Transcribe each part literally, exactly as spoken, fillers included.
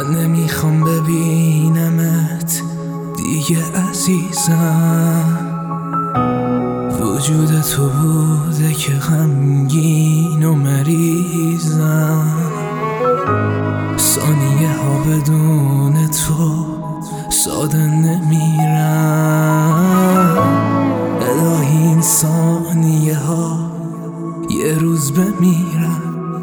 من نمیخوام ببینمت دیگه عزیزم، وجود تو بوده که غمگین و مریضم. ثانیه ها بدون تو ساده نمیرم، الهی این ثانیه ها یه روز بمیرم.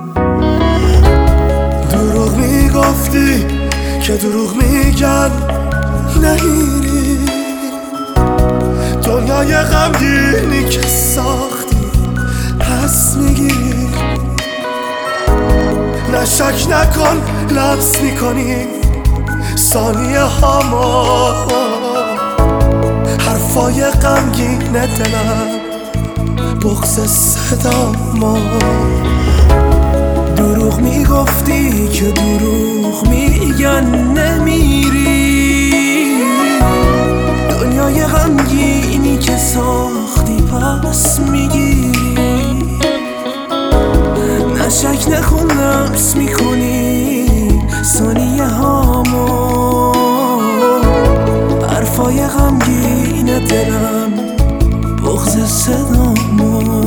دروغ میگفتی که دروغ میگن نمیری، دنیای غمگینی که ساختی پس میگیری. نه شک نکن لمس میکنی ثانیه هامو، حرفای غمگین دلم بغض صدامو. دروغ میگفتی که دروغ میگن نمیری، دنیای غمگینی که ساختی پس میگیری. نه شک نکن لمس میکنی ثانیه هامو، حرفای غمگین دلم بغض صدامو.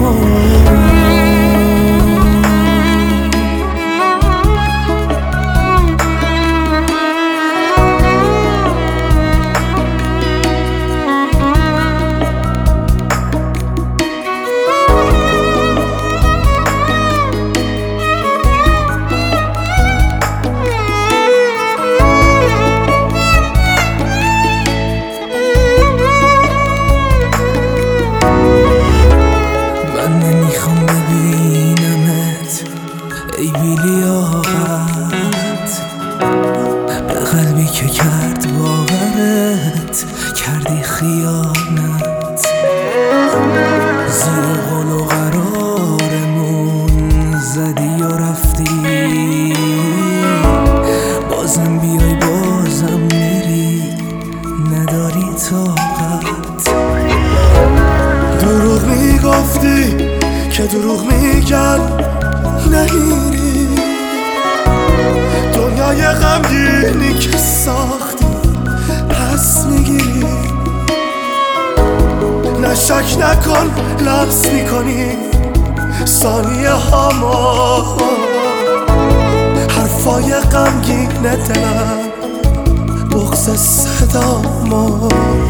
ای بی‌لیاقت به قلبی که کرد باورت، کردی خیانت. زیر قول و قرارمون زدی و رفتی، بازم بیای بازم میری، نداری طاقت. دروغ میگفتی که دروغ میگن نمیری، دنیای غمگینی که ساختی پس میگیری. نه شک نکن لمس میکنی ثانیه هامو، حرفای غمگین دلم بغض صدامو.